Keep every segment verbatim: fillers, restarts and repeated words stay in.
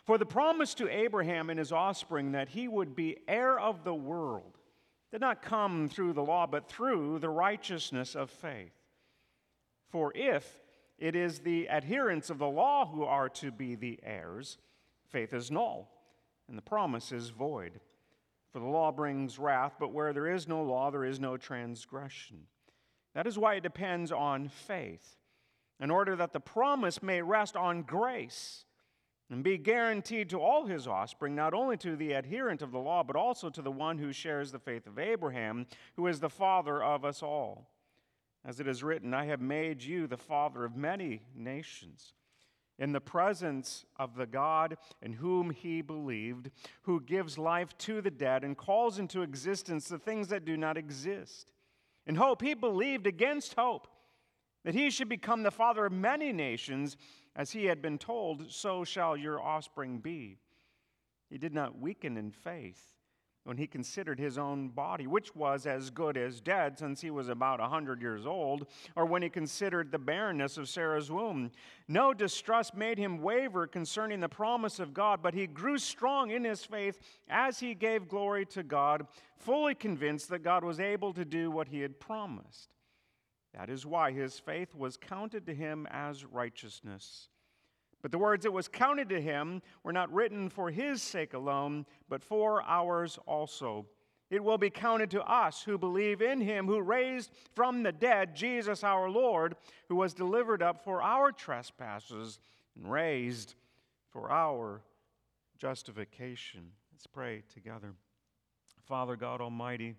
For the promise to Abraham and his offspring that he would be heir of the world did not come through the law, but through the righteousness of faith. For if it is the adherents of the law who are to be the heirs, faith is null, and the promise is void. For the law brings wrath, but where there is no law, there is no transgression. That is why it depends on faith, in order that the promise may rest on grace and be guaranteed to all his offspring, not only to the adherent of the law, but also to the one who shares the faith of Abraham, who is the father of us all. As it is written, I have made you the father of many nations, in the presence of the God in whom he believed, who gives life to the dead and calls into existence the things that do not exist. In hope he believed against hope, that he should become the father of many nations, as he had been told, so shall your offspring be. He did not weaken in faith when he considered his own body, which was as good as dead since he was about a hundred years old, or when he considered the barrenness of Sarah's womb. No distrust made him waver concerning the promise of God, but he grew strong in his faith as he gave glory to God, fully convinced that God was able to do what he had promised. That is why his faith was counted to him as righteousness. But the words that was counted to him were not written for his sake alone, but for ours also. It will be counted to us who believe in him who raised from the dead Jesus our Lord, who was delivered up for our trespasses and raised for our justification. Let's pray together. Father God Almighty,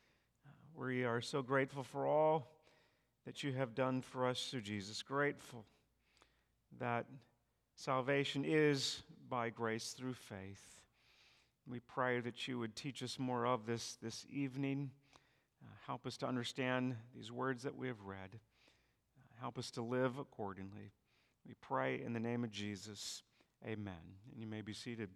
we are so grateful for all that you have done for us through Jesus. Grateful that salvation is by grace through faith. We pray that you would teach us more of this this evening. Uh, help us to understand these words that we have read. Uh, help us to live accordingly. We pray in the name of Jesus. Amen. And you may be seated.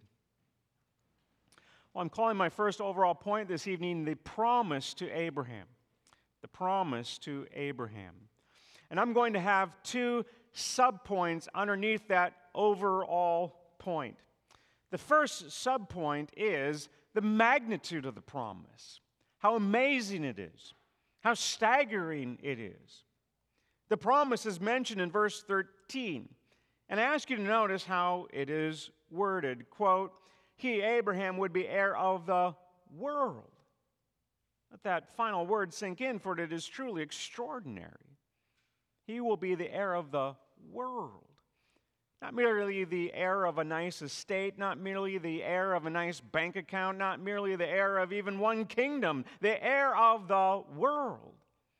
Well, I'm calling my first overall point this evening the promise to Abraham. The promise to Abraham. And I'm going to have two subpoints underneath that overall point. The first subpoint is the magnitude of the promise. How amazing it is. How staggering it is. The promise is mentioned in verse thirteen. And I ask you to notice how it is worded. Quote, he, Abraham, would be heir of the world. Let that final word sink in, for it is truly extraordinary. He will be the heir of the world. Not merely the heir of a nice estate, not merely the heir of a nice bank account, not merely the heir of even one kingdom, the heir of the world.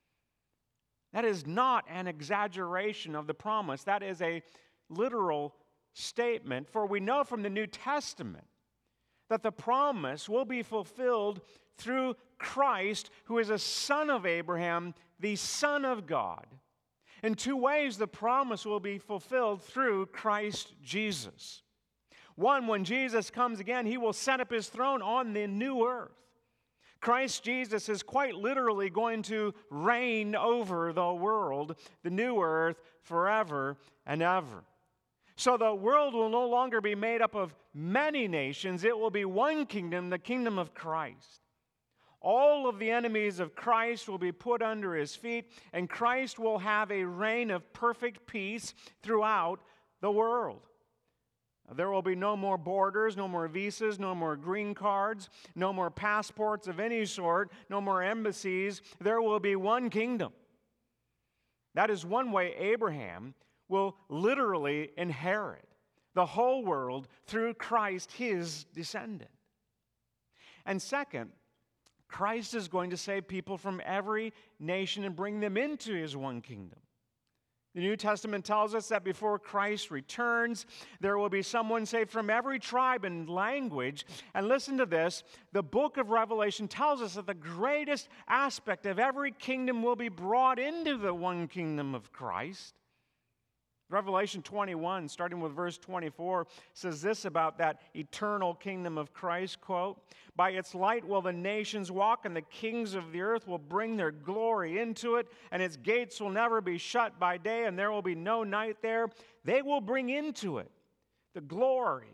That is not an exaggeration of the promise. That is a literal statement, for we know from the New Testament that the promise will be fulfilled through Christ, who is a son of Abraham, the Son of God. In two ways, the promise will be fulfilled through Christ Jesus. One, when Jesus comes again, he will set up his throne on the new earth. Christ Jesus is quite literally going to reign over the world, the new earth, forever and ever. So the world will no longer be made up of many nations. It will be one kingdom, the kingdom of Christ. All of the enemies of Christ will be put under his feet, and Christ will have a reign of perfect peace throughout the world. There will be no more borders, no more visas, no more green cards, no more passports of any sort, no more embassies. There will be one kingdom. That is one way Abraham will literally inherit the whole world through Christ, his descendant. And second, Christ is going to save people from every nation and bring them into his one kingdom. The New Testament tells us that before Christ returns, there will be someone saved from every tribe and language. And listen to this, the book of Revelation tells us that the greatest aspect of every kingdom will be brought into the one kingdom of Christ. Revelation twenty-one, starting with verse twenty-four, says this about that eternal kingdom of Christ, quote, by its light will the nations walk, and the kings of the earth will bring their glory into it, and its gates will never be shut by day, and there will be no night there. They will bring into it the glory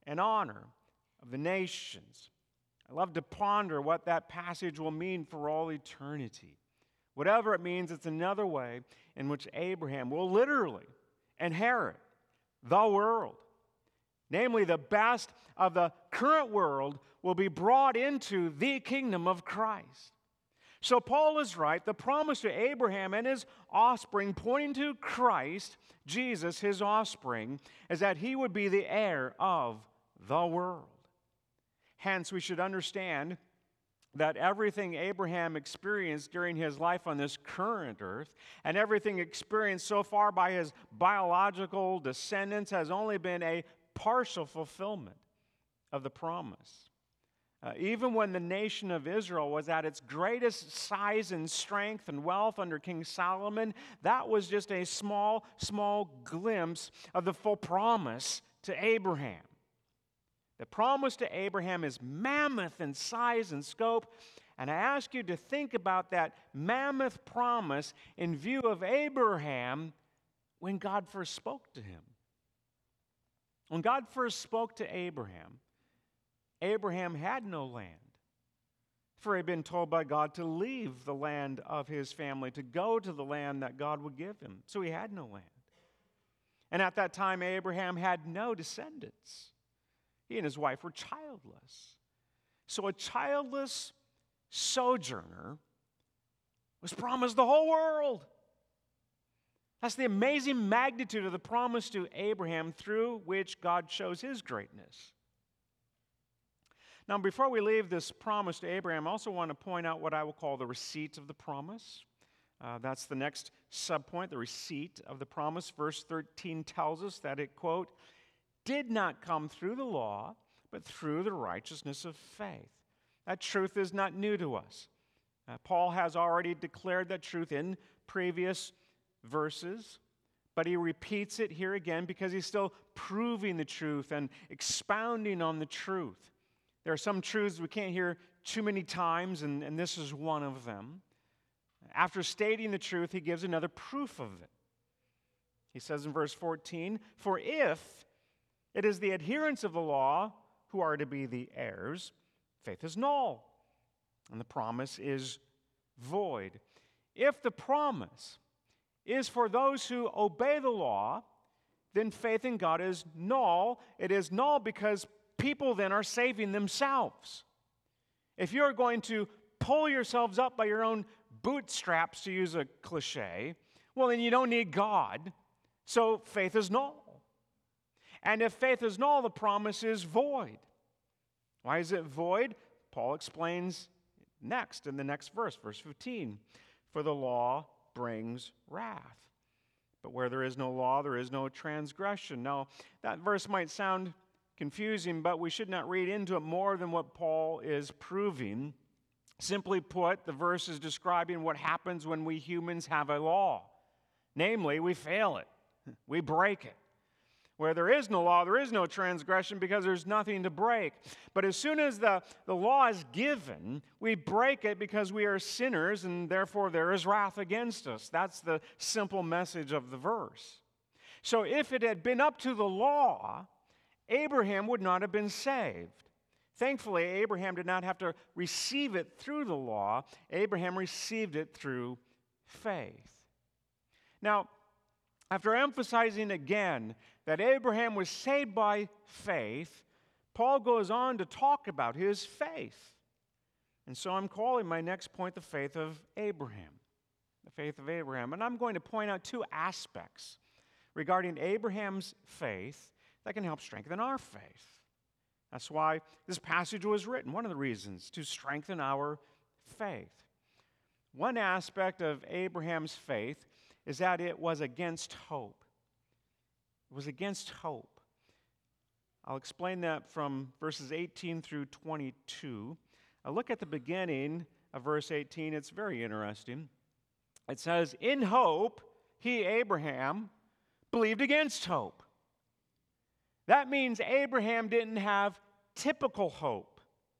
and honor of the nations. I love to ponder what that passage will mean for all eternity. Whatever it means, it's another way in which Abraham will literally inherit the world. Namely, the best of the current world will be brought into the kingdom of Christ. So Paul is right. The promise to Abraham and his offspring, pointing to Christ, Jesus, his offspring, is that he would be the heir of the world. Hence, we should understand that everything Abraham experienced during his life on this current earth and everything experienced so far by his biological descendants has only been a partial fulfillment of the promise. Uh, even when the nation of Israel was at its greatest size and strength and wealth under King Solomon, that was just a small, small glimpse of the full promise to Abraham. The promise to Abraham is mammoth in size and scope, and I ask you to think about that mammoth promise in view of Abraham when God first spoke to him. When God first spoke to Abraham, Abraham had no land, for he had been told by God to leave the land of his family, to go to the land that God would give him. So he had no land. And at that time, Abraham had no descendants. He and his wife were childless. So a childless sojourner was promised the whole world. That's the amazing magnitude of the promise to Abraham through which God shows his greatness. Now, before we leave this promise to Abraham, I also want to point out what I will call the receipt of the promise. Uh, that's the next subpoint, the receipt of the promise. Verse thirteen tells us that it, quote, did not come through the law, but through the righteousness of faith. That truth is not new to us. Uh, Paul has already declared that truth in previous verses, but he repeats it here again because he's still proving the truth and expounding on the truth. There are some truths we can't hear too many times, and, and this is one of them. After stating the truth, he gives another proof of it. He says in verse fourteen, for if it is the adherents of the law who are to be the heirs, faith is null, and the promise is void. If the promise is for those who obey the law, then faith in God is null. It is null because people then are saving themselves. If you're going to pull yourselves up by your own bootstraps, to use a cliche, well, then you don't need God, so faith is null. And if faith is null, the promise is void. Why is it void? Paul explains next in the next verse, verse fifteen. For the law brings wrath. But where there is no law, there is no transgression. Now, that verse might sound confusing, but we should not read into it more than what Paul is proving. Simply put, the verse is describing what happens when we humans have a law. Namely, we fail it. We break it. Where there is no law, there is no transgression because there's nothing to break. But as soon as the, the law is given, we break it because we are sinners and therefore there is wrath against us. That's the simple message of the verse. So if it had been up to the law, Abraham would not have been saved. Thankfully, Abraham did not have to receive it through the law. Abraham received it through faith. Now, after emphasizing again that Abraham was saved by faith, Paul goes on to talk about his faith. And so I'm calling my next point the faith of Abraham. The faith of Abraham. And I'm going to point out two aspects regarding Abraham's faith that can help strengthen our faith. That's why this passage was written, one of the reasons, to strengthen our faith. One aspect of Abraham's faith is that it was against hope. It was against hope. I'll explain that from verses eighteen through twenty-two. I'll look at the beginning of verse eighteen. It's very interesting. It says, in hope, he, Abraham, believed against hope. That means Abraham didn't have typical hope.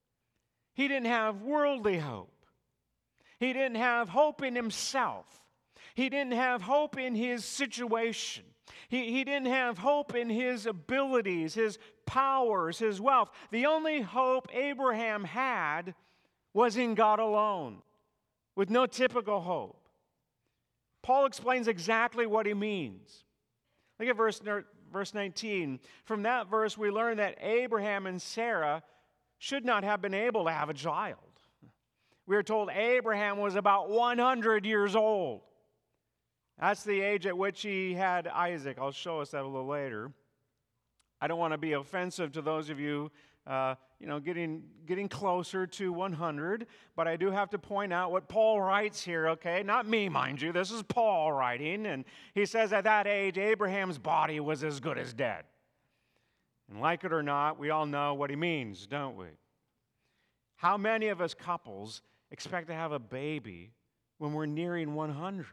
He didn't have worldly hope. He didn't have hope in himself. He didn't have hope in his situation. He, he didn't have hope in his abilities, his powers, his wealth. The only hope Abraham had was in God alone, with no typical hope. Paul explains exactly what he means. Look at verse, verse nineteen. From that verse, we learn that Abraham and Sarah should not have been able to have a child. We are told Abraham was about one hundred years old. That's the age at which he had Isaac. I'll show us that a little later. I don't want to be offensive to those of you, uh, you know, getting, getting closer to one hundred, but I do have to point out what Paul writes here, okay? Not me, mind you. This is Paul writing, and he says at that age, Abraham's body was as good as dead. And like it or not, we all know what he means, don't we? How many of us couples expect to have a baby when we're nearing one hundred?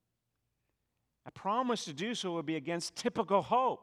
A promise to do so would be against typical hope,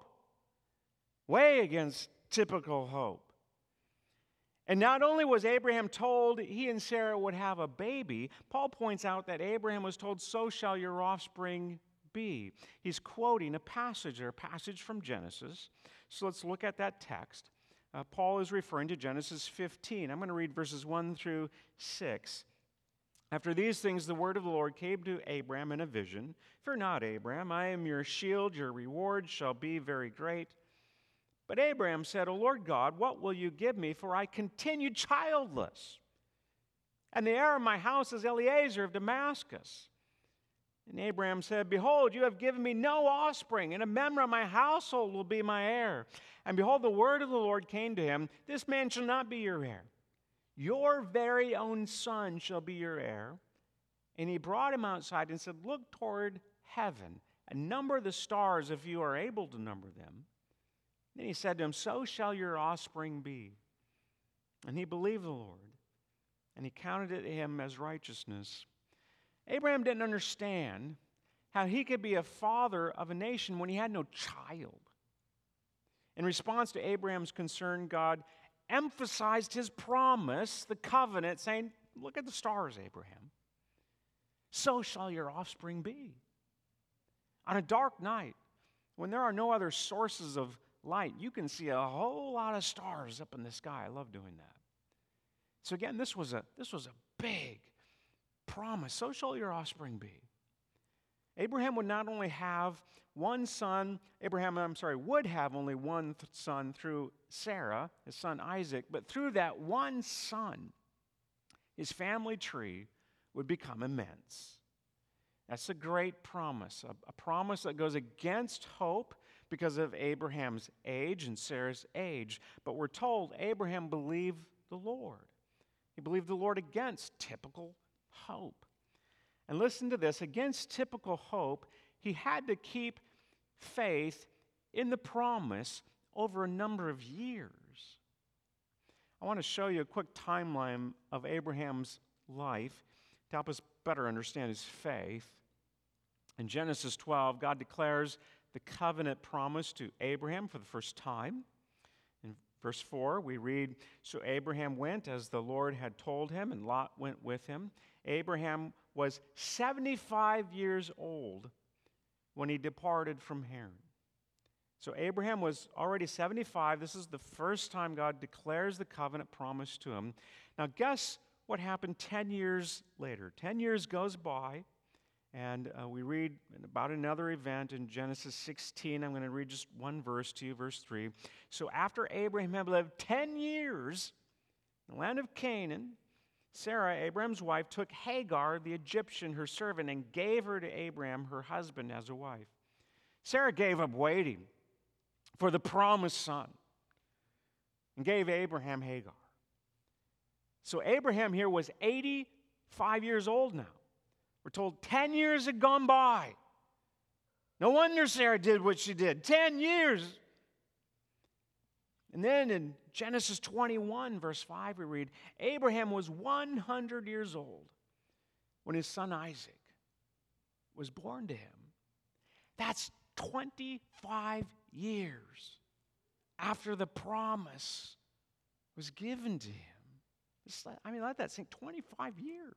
way against typical hope. And not only was Abraham told he and Sarah would have a baby, Paul points out that Abraham was told, so shall your offspring be. He's quoting a passage, or a passage from Genesis. So let's look at that text. Uh, Paul is referring to Genesis fifteen. I'm going to read verses one through six. After these things, the word of the Lord came to Abram in a vision. Fear not, Abram, I am your shield, your reward shall be very great. But Abram said, O Lord God, what will you give me, for I continue childless? And the heir of my house is Eliezer of Damascus. And Abram said, Behold, you have given me no offspring, and a member of my household will be my heir. And behold, the word of the Lord came to him, This man shall not be your heir. Your very own son shall be your heir. And he brought him outside and said, Look toward heaven and number the stars if you are able to number them. Then he said to him, So shall your offspring be. And he believed the Lord, and he counted it to him as righteousness. Abraham didn't understand how he could be a father of a nation when he had no child. In response to Abraham's concern, God emphasized his promise, the covenant, saying, Look at the stars, Abraham. So shall your offspring be. On a dark night, when there are no other sources of light, you can see a whole lot of stars up in the sky. I love doing that. So again, this was a, this was a big promise. So shall your offspring be. Abraham would not only have one son, Abraham, I'm sorry, would have only one th- son through Sarah, his son Isaac, but through that one son, his family tree would become immense. That's a great promise, a, a promise that goes against hope because of Abraham's age and Sarah's age. But we're told Abraham believed the Lord. He believed the Lord against typical hope. And listen to this, against typical hope, he had to keep faith in the promise over a number of years. I want to show you a quick timeline of Abraham's life to help us better understand his faith. In Genesis twelve, God declares the covenant promise to Abraham for the first time. In verse four, we read, So Abraham went as the Lord had told him, and Lot went with him. Abraham was seventy-five years old when he departed from Haran. So Abraham was already seventy-five. This is the first time God declares the covenant promise to him. Now guess what happened ten years later. ten years goes by, and uh, we read about another event in Genesis sixteen. I'm going to read just one verse to you, verse three. So after Abraham had lived ten years in the land of Canaan, Sarah, Abraham's wife, took Hagar, the Egyptian, her servant, and gave her to Abraham, her husband, as a wife. Sarah gave up waiting for the promised son and gave Abraham Hagar. So Abraham here was eighty-five years old now. We're told ten years had gone by. No wonder Sarah did what she did. ten years. And then in Genesis twenty-one, verse five, we read, Abraham was one hundred years old when his son Isaac was born to him. That's twenty-five years after the promise was given to him. I mean, let that sink. twenty-five years.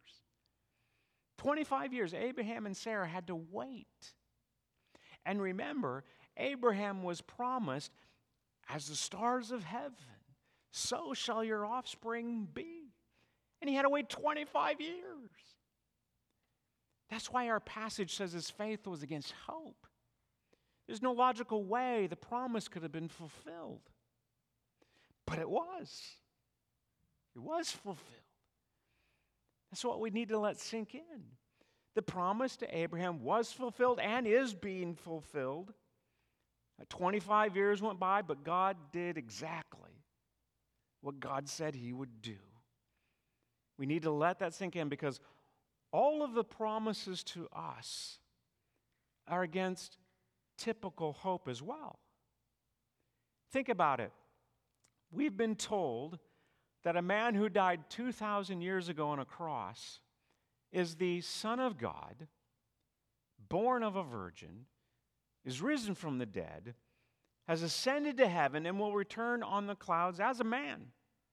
twenty-five years, Abraham and Sarah had to wait. And remember, Abraham was promised, as the stars of heaven, so shall your offspring be. And he had to wait twenty-five years. That's why our passage says his faith was against hope. There's no logical way the promise could have been fulfilled. But it was. It was fulfilled. That's what we need to let sink in. The promise to Abraham was fulfilled and is being fulfilled. twenty-five years went by, but God did exactly what God said he would do. We need to let that sink in because all of the promises to us are against typical hope as well. Think about it. We've been told that a man who died two thousand years ago on a cross is the Son of God, born of a virgin, is risen from the dead, has ascended to heaven, and will return on the clouds as a man.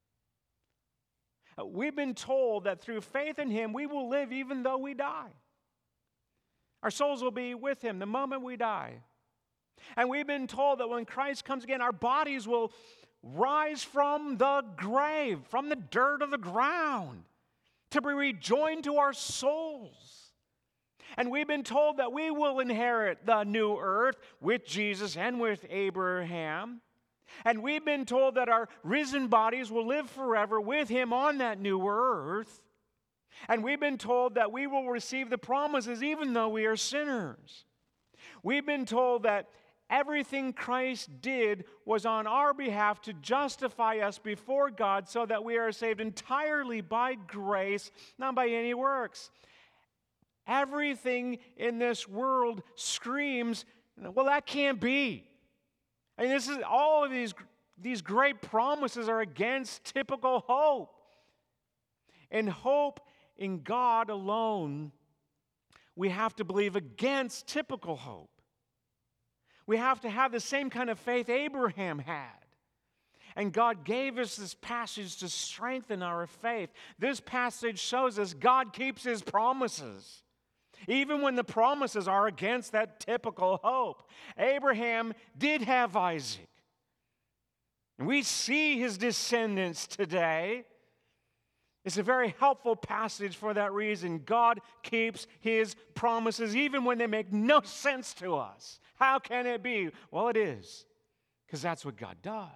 We've been told that through faith in him, we will live even though we die. Our souls will be with him the moment we die. And we've been told that when Christ comes again, our bodies will rise from the grave, from the dirt of the ground, to be rejoined to our souls. And we've been told that we will inherit the new earth with Jesus and with Abraham. And we've been told that our risen bodies will live forever with him on that new earth. And we've been told that we will receive the promises even though we are sinners. We've been told that everything Christ did was on our behalf to justify us before God so that we are saved entirely by grace, not by any works. Everything in this world screams, well, that can't be. I mean, this is all of these, these great promises are against typical hope. And hope in God alone, we have to believe against typical hope. We have to have the same kind of faith Abraham had. And God gave us this passage to strengthen our faith. This passage shows us God keeps his promises, even when the promises are against that typical hope. Abraham did have Isaac. And we see his descendants today. It's a very helpful passage for that reason. God keeps his promises even when they make no sense to us. How can it be? Well, it is, because that's what God does.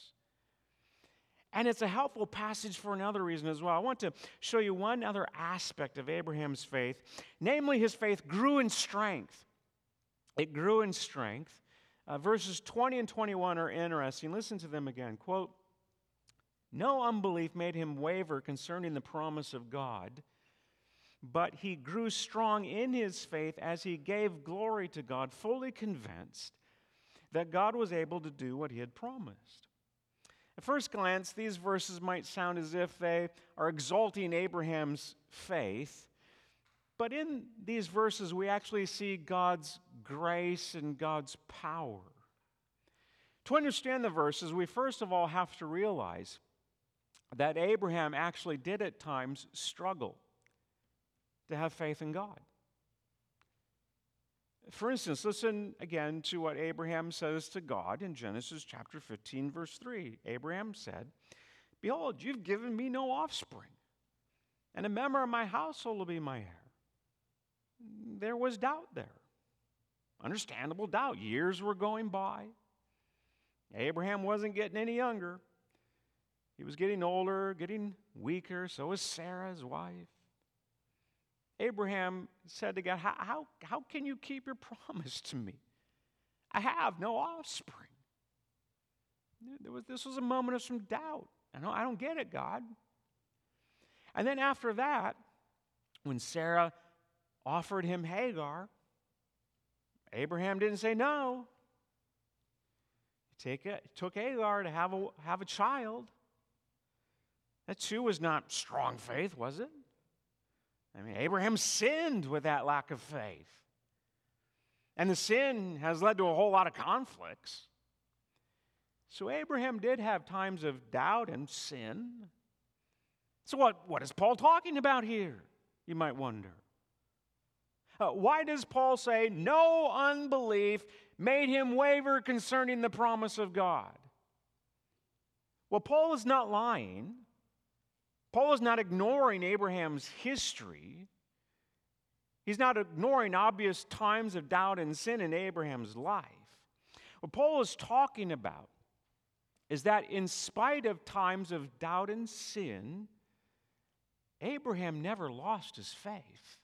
And it's a helpful passage for another reason as well. I want to show you one other aspect of Abraham's faith. Namely, his faith grew in strength. It grew in strength. Uh, verses twenty and twenty-one are interesting. Listen to them again. Quote, "No unbelief made him waver concerning the promise of God, but he grew strong in his faith as he gave glory to God, fully convinced that God was able to do what he had promised." At first glance, these verses might sound as if they are exalting Abraham's faith, but in these verses we actually see God's grace and God's power. To understand the verses, we first of all have to realize that Abraham actually did at times struggle to have faith in God. For instance, listen again to what Abraham says to God in Genesis chapter fifteen, verse three. Abraham said, "Behold, you've given me no offspring, and a member of my household will be my heir." There was doubt there. Understandable doubt. Years were going by. Abraham wasn't getting any younger. He was getting older, getting weaker. So was Sarah, his wife. Abraham said to God, how, how, how can you keep your promise to me? I have no offspring. There was, this was a moment of some doubt. I don't, I don't get it, God. And then after that, when Sarah offered him Hagar, Abraham didn't say no. He take a, took Hagar to have a, have a child. That too was not strong faith, was it? I mean, Abraham sinned with that lack of faith. And the sin has led to a whole lot of conflicts. So Abraham did have times of doubt and sin. So what, what is Paul talking about here, you might wonder? Uh, why does Paul say no unbelief made him waver concerning the promise of God. Well, Paul is not lying. Paul is not ignoring Abraham's history. He's not ignoring obvious times of doubt and sin in Abraham's life. What Paul is talking about is that in spite of times of doubt and sin, Abraham never lost his faith.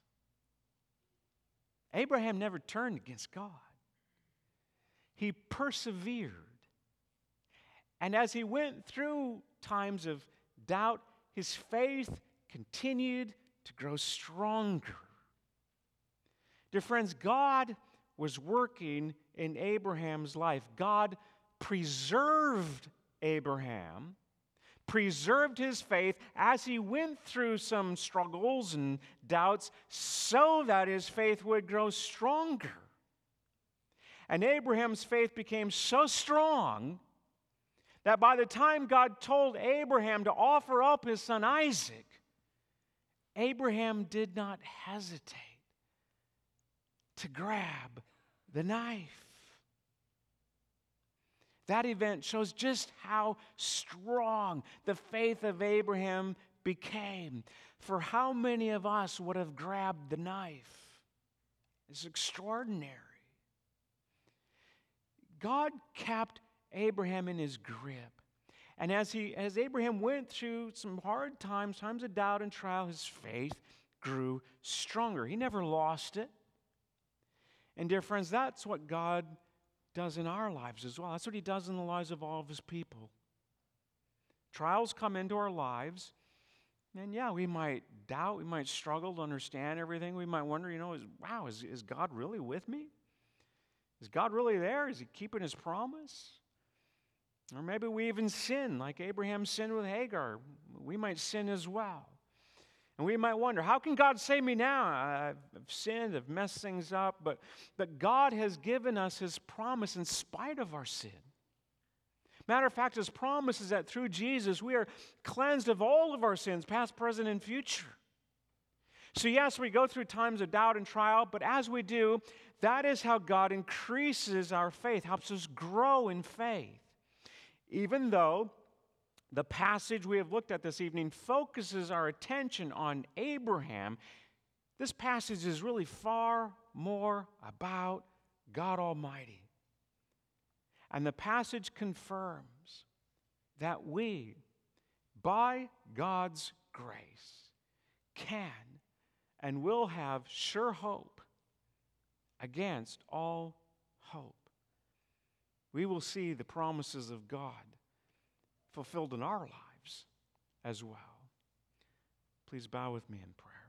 Abraham never turned against God. He persevered. And as he went through times of doubt, his faith continued to grow stronger. Dear friends, God was working in Abraham's life. God preserved Abraham, preserved his faith as he went through some struggles and doubts so that his faith would grow stronger. And Abraham's faith became so strong that by the time God told Abraham to offer up his son Isaac, Abraham did not hesitate to grab the knife. That event shows just how strong the faith of Abraham became. For how many of us would have grabbed the knife? It's extraordinary. God kept Abraham in his grip. And as he, as Abraham went through some hard times, times of doubt and trial, his faith grew stronger. He never lost it. And dear friends, that's what God does in our lives as well. That's what he does in the lives of all of his people. Trials come into our lives, and yeah, we might doubt, we might struggle to understand everything. We might wonder, you know, is, wow, is, is God really with me? Is God really there? Is he keeping his promise? Or maybe we even sin, like Abraham sinned with Hagar. We might sin as well. And we might wonder, how can God save me now? I've sinned, I've messed things up, but, but God has given us his promise in spite of our sin. Matter of fact, his promise is that through Jesus we are cleansed of all of our sins, past, present, and future. So yes, we go through times of doubt and trial, but as we do, that is how God increases our faith, helps us grow in faith. Even though the passage we have looked at this evening focuses our attention on Abraham, this passage is really far more about God Almighty. And the passage confirms that we, by God's grace, can and will have sure hope against all hope. We will see the promises of God fulfilled in our lives as well. Please bow with me in prayer.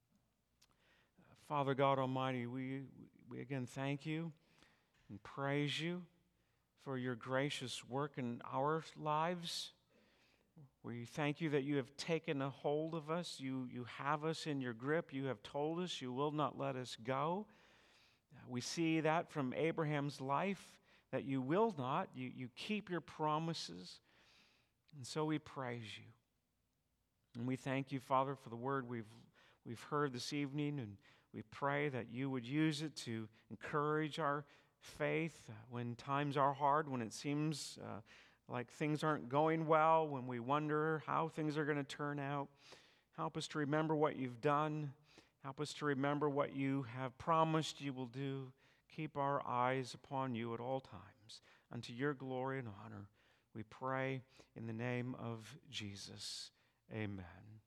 Uh, Father God Almighty, we, we again thank you and praise you for your gracious work in our lives. We thank you that you have taken a hold of us. You, you have us in your grip. You have told us you will not let us go. Uh, we see that from Abraham's life, that you will not. You, you keep your promises. And so we praise you. And we thank you, Father, for the word we've, we've heard this evening. And we pray that you would use it to encourage our faith uh, when times are hard, when it seems uh, like things aren't going well, when we wonder how things are going to turn out. Help us to remember what you've done. Help us to remember what you have promised you will do. Keep our eyes upon you at all times, unto your glory and honor. We pray in the name of Jesus. Amen.